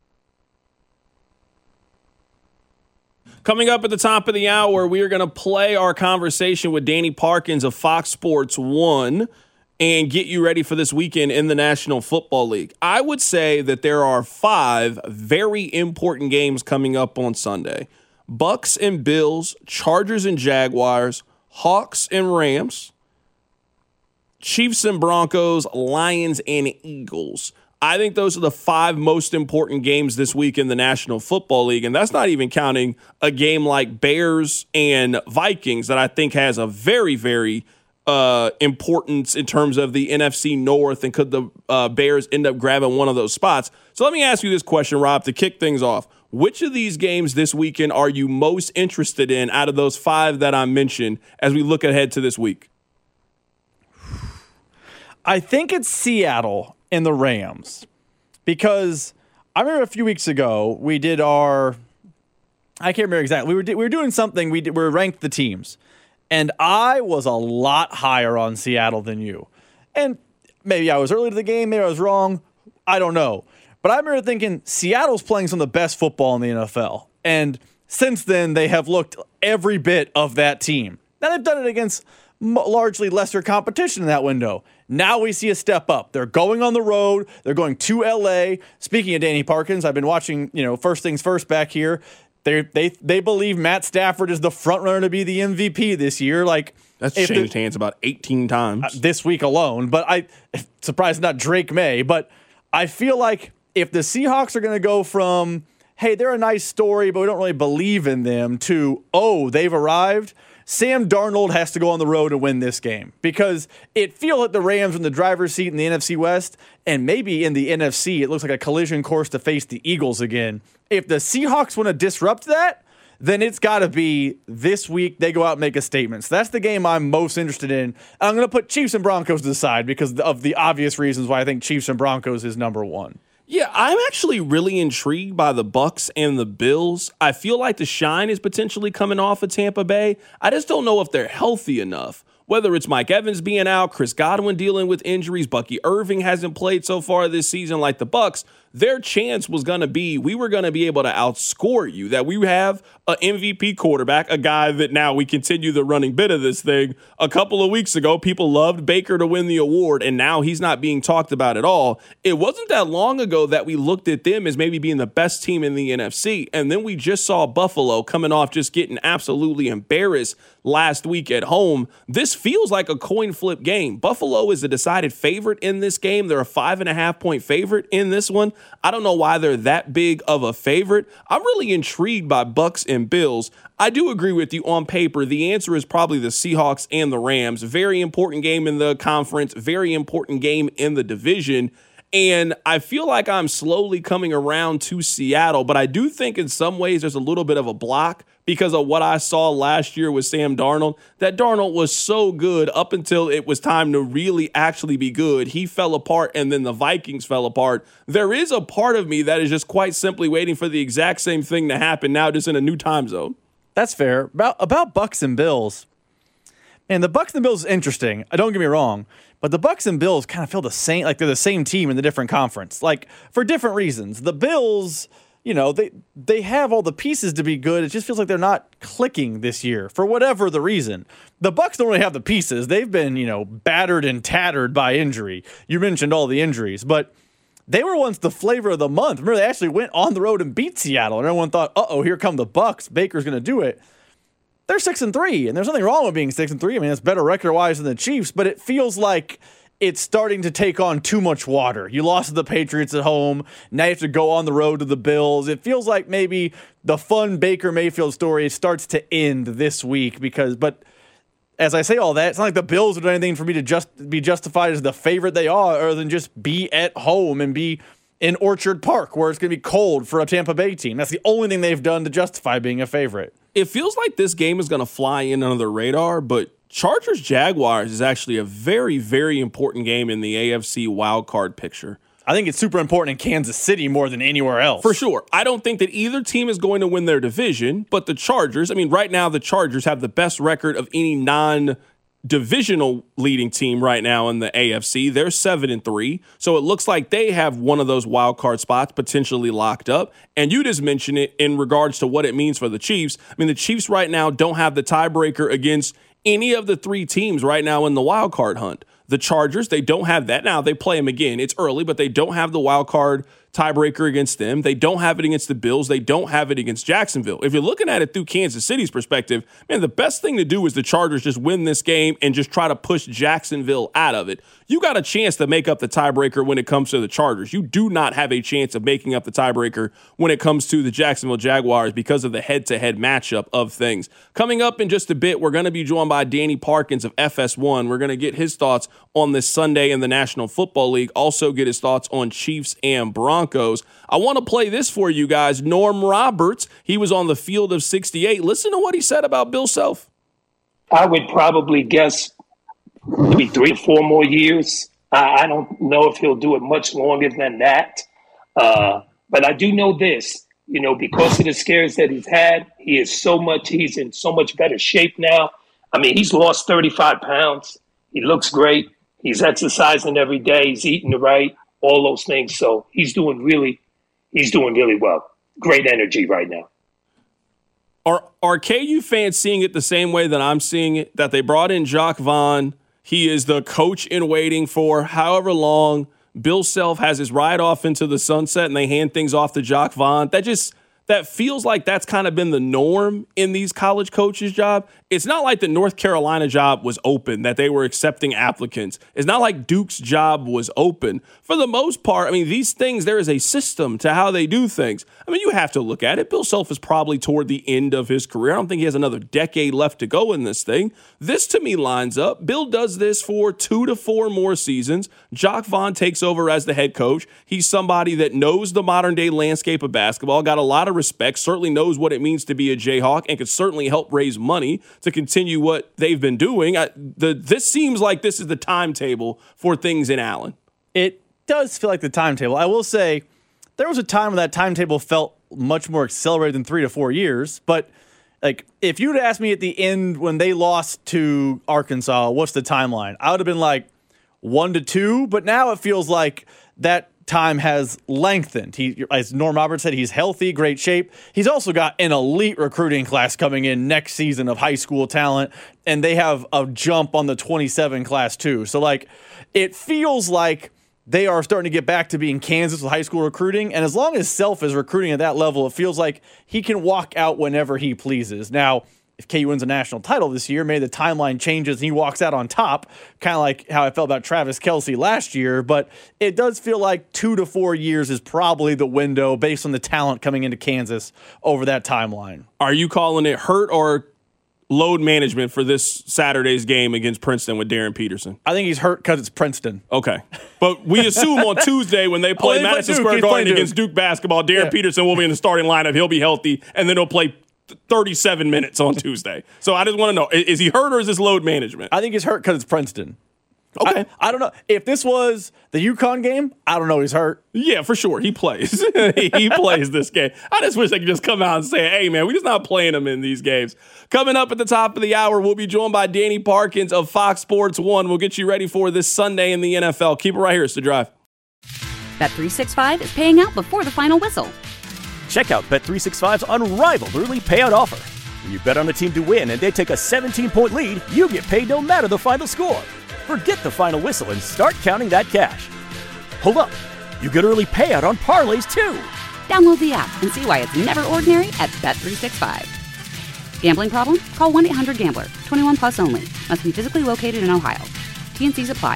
Coming up at the top of the hour, we are going to play our conversation with Danny Parkins of Fox Sports one and get you ready for this weekend in the National Football League. I would say that there are five very important games coming up on Sunday. Bucks and Bills, Chargers and Jaguars, Hawks and Rams, Chiefs and Broncos, Lions and Eagles. I think those are the five most important games this week in the National Football League, and that's not even counting a game like Bears and Vikings that I think has a very, very uh, importance in terms of the N F C North, and could the uh, Bears end up grabbing one of those spots. So let me ask you this question, Rob, to kick things off. Which of these games this weekend are you most interested in out of those five that I mentioned as we look ahead to this week? I think it's Seattle and the Rams, because I remember a few weeks ago we did our, I can't remember exactly, we were, we were doing something, we, did, we ranked the teams, and I was a lot higher on Seattle than you. And maybe I was early to the game, maybe I was wrong, I don't know. But I remember thinking Seattle's playing some of the best football in the N F L. And since then, they have looked every bit of that team. Now, they've done it against m- largely lesser competition in that window. Now we see a step up. They're going on the road. They're going to L A. Speaking of Danny Parkins, I've been watching, you know, First Things First back here. They they they believe Matt Stafford is the front runner to be the M V P this year. Like, that's changed hands about eighteen times. Uh, this week alone. But I, surprised not Drake May, but I feel like if the Seahawks are going to go from, hey, they're a nice story, but we don't really believe in them, to, oh, they've arrived, Sam Darnold has to go on the road and win this game. Because it feels like the Rams in the driver's seat in the N F C West, and maybe in the N F C, it looks like a collision course to face the Eagles again. If the Seahawks want to disrupt that, then it's got to be this week they go out and make a statement. So that's the game I'm most interested in. I'm going to put Chiefs and Broncos to the side because of the obvious reasons why I think Chiefs and Broncos is number one. Yeah, I'm actually really intrigued by the Bucs and the Bills. I feel like the shine is potentially coming off of Tampa Bay. I just don't know if they're healthy enough. Whether it's Mike Evans being out, Chris Godwin dealing with injuries, Bucky Irving hasn't played so far this season like the Bucs, their chance was going to be we were going to be able to outscore you, that we have an M V P quarterback, a guy that now we continue the running bit of this thing. A couple of weeks ago, people loved Baker to win the award, and now he's not being talked about at all. It wasn't that long ago that we looked at them as maybe being the best team in the N F C, and then we just saw Buffalo coming off just getting absolutely embarrassed last week at home. This feels like a coin flip game. Buffalo is a decided favorite in this game. They're a five and a half point favorite in this one. I don't know why they're that big of a favorite. I'm really intrigued by Bucs and Bills. I do agree with you on paper. The answer is probably the Seahawks and the Rams. Very important game in the conference, very important game in the division. And I feel like I'm slowly coming around to Seattle, but I do think in some ways there's a little bit of a block because of what I saw last year with Sam Darnold. That Darnold was so good up until it was time to really actually be good. He fell apart, and then the Vikings fell apart. There is a part of me that is just quite simply waiting for the exact same thing to happen now, just in a new time zone. That's fair. About about Bucs and Bills. And the Bucs and Bills is interesting. Don't get me wrong. But the Bucs and Bills kind of feel the same, like they're the same team in the different conference, like for different reasons. The Bills, you know, they they have all the pieces to be good. It just feels like they're not clicking this year for whatever the reason. The Bucs don't really have the pieces. They've been, you know, battered and tattered by injury. You mentioned all the injuries, but they were once the flavor of the month. Remember, they actually went on the road and beat Seattle, and everyone thought, uh-oh, here come the Bucs. Baker's going to do it. They're six and three, and there's nothing wrong with being six and three. I mean, it's better record-wise than the Chiefs, but it feels like it's starting to take on too much water. You lost to the Patriots at home. Now you have to go on the road to the Bills. It feels like maybe the fun Baker Mayfield story starts to end this week because, but as I say all that, it's not like the Bills have done anything for me to just be justified as the favorite they are, other than just be at home and be in Orchard Park where it's going to be cold for a Tampa Bay team. That's the only thing they've done to justify being a favorite. It feels like this game is going to fly in under the radar, but Chargers-Jaguars is actually a very, very important game in the A F C wildcard picture. I think it's super important in Kansas City more than anywhere else. For sure. I don't think that either team is going to win their division, but the Chargers, I mean, right now the Chargers have the best record of any non- divisional leading team right now in the A F C. They're seven and three. So it looks like they have one of those wild card spots potentially locked up. And you just mentioned it in regards to what it means for the Chiefs. I mean, the Chiefs right now don't have the tiebreaker against any of the three teams right now in the wild card hunt. The Chargers, they don't have that. Now, they play them again. It's early, but they don't have the wild card tiebreaker against them. They don't have it against the Bills. They don't have it against Jacksonville. If you're looking at it through Kansas City's perspective, man, the best thing to do is the Chargers just win this game and just try to push Jacksonville out of it. You got a chance to make up the tiebreaker when it comes to the Chargers. You do not have a chance of making up the tiebreaker when it comes to the Jacksonville Jaguars because of the head-to-head matchup of things. Coming up in just a bit, we're going to be joined by Danny Parkins of F S one. We're going to get his thoughts on this Sunday in the National Football League, also get his thoughts on Chiefs and Broncos. I want to play this for you guys. Norm Roberts, he was on the field of sixty-eight. Listen to what he said about Bill Self. I would probably guess maybe three or four more years. I, I don't know if he'll do it much longer than that. Uh, but I do know this, you know, because of the scares that he's had, he is so much, he's in so much better shape now. I mean, he's lost thirty-five pounds. He looks great. He's exercising every day. He's eating right, all those things. So he's doing really, he's doing really well. Great energy right now. Are are K U fans seeing it the same way that I'm seeing it? That they brought in Jacques Vaughn. He is the coach in waiting for however long. Bill Self has his ride off into the sunset, and they hand things off to Jacques Vaughn. That just that feels like that's kind of been the norm in these college coaches' job. It's not like the North Carolina job was open, that they were accepting applicants. It's not like Duke's job was open. For the most part, I mean, these things, there is a system to how they do things. I mean, you have to look at it. Bill Self is probably toward the end of his career. I don't think he has another decade left to go in this thing. This, to me, lines up. Bill does this for two to four more seasons. Jacques Vaughn takes over as the head coach. He's somebody that knows the modern-day landscape of basketball, got a lot of of respect, certainly knows what it means to be a Jayhawk, and could certainly help raise money to continue what they've been doing. I, the, this seems like this is the timetable for things in Allen. It does feel like the timetable. I will say there was a time when that timetable felt much more accelerated than three to four years. But like, if you'd asked me at the end when they lost to Arkansas, what's the timeline? I would have been like one to two. But now it feels like that time has lengthened. He, as Norm Roberts said, he's healthy, great shape. He's also got an elite recruiting class coming in next season of high school talent, and they have a jump on the twenty-seven class too. So like, it feels like they are starting to get back to being Kansas with high school recruiting. And as long as Self is recruiting at that level, it feels like he can walk out whenever he pleases. Now, if K U wins a national title this year, maybe the timeline changes and he walks out on top, kind of like how I felt about Travis Kelce last year. But it does feel like two to four years is probably the window based on the talent coming into Kansas over that timeline. Are you calling it hurt or load management for this Saturday's game against Princeton with Darren Peterson? I think he's hurt because it's Princeton. Okay. But we assume on Tuesday when they play oh, they Madison play Square Duke, Garden against Duke basketball, Darren Yeah. Peterson will be in the starting lineup. He'll be healthy, and then he'll play thirty-seven minutes on Tuesday. So I just want to know, is he hurt or is this load management? I think he's hurt because it's Princeton. Okay. I, I don't know. If this was the UConn game, I don't know. He's hurt. Yeah, for sure. He plays. he plays this game. I just wish they could just come out and say, hey, man, we're just not playing him in these games. Coming up at the top of the hour, we'll be joined by Danny Parkins of Fox Sports one. We'll get you ready for this Sunday in the N F L. Keep it right here. It's The Drive. Bet three sixty-five is paying out before the final whistle. Check out Bet three sixty-five's unrivaled early payout offer. When you bet on a team to win and they take a seventeen-point lead, you get paid no matter the final score. Forget the final whistle and start counting that cash. Hold up. You get early payout on parlays, too. Download the app and see why it's never ordinary at Bet three sixty-five. Gambling problem? Call one eight hundred gambler. twenty-one plus only. Must be physically located in Ohio. T N Cs apply.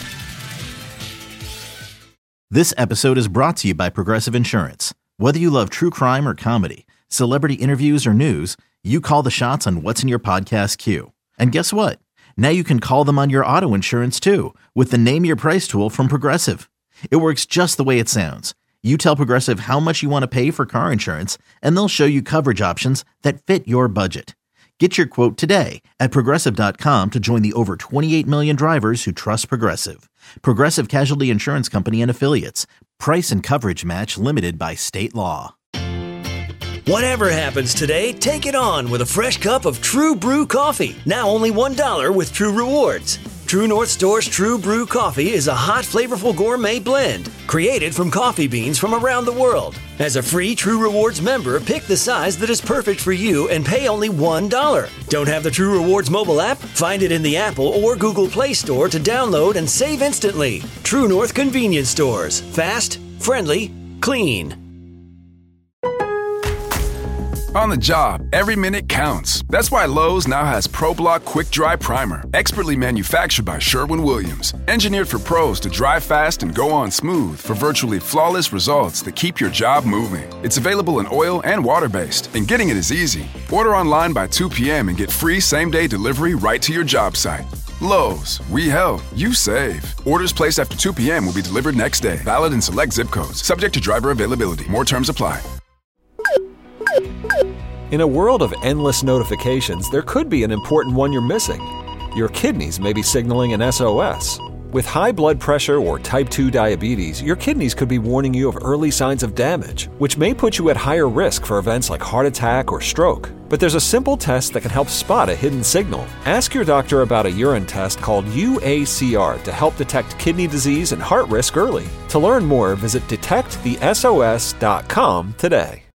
This episode is brought to you by Progressive Insurance. Whether you love true crime or comedy, celebrity interviews or news, you call the shots on what's in your podcast queue. And guess what? Now you can call them on your auto insurance too with the Name Your Price tool from Progressive. It works just the way it sounds. You tell Progressive how much you want to pay for car insurance, and they'll show you coverage options that fit your budget. Get your quote today at Progressive dot com to join the over twenty-eight million drivers who trust Progressive. Progressive Casualty Insurance Company and Affiliates. Price and coverage match limited by state law. Whatever happens today, take it on with a fresh cup of True Brew coffee. Now only one dollar with True Rewards. True North Store's True Brew coffee is a hot, flavorful gourmet blend created from coffee beans from around the world. As a free True Rewards member, pick the size that is perfect for you and pay only one dollar. Don't have the True Rewards mobile app? Find it in the Apple or Google Play Store to download and save instantly. True North Convenience Stores. Fast, friendly, clean. On the job, every minute counts. That's why Lowe's now has ProBlock Quick Dry Primer, expertly manufactured by Sherwin-Williams. Engineered for pros to dry fast and go on smooth for virtually flawless results that keep your job moving. It's available in oil and water-based, and getting it is easy. Order online by two p.m. and get free same-day delivery right to your job site. Lowe's, we help, you save. Orders placed after two p.m. will be delivered next day. Valid in select zip codes. Subject to driver availability. More terms apply. In a world of endless notifications, there could be an important one you're missing. Your kidneys may be signaling an S O S. With high blood pressure or type two diabetes, your kidneys could be warning you of early signs of damage, which may put you at higher risk for events like heart attack or stroke. But there's a simple test that can help spot a hidden signal. Ask your doctor about a urine test called U A C R to help detect kidney disease and heart risk early. To learn more, visit detect the S O S dot com today.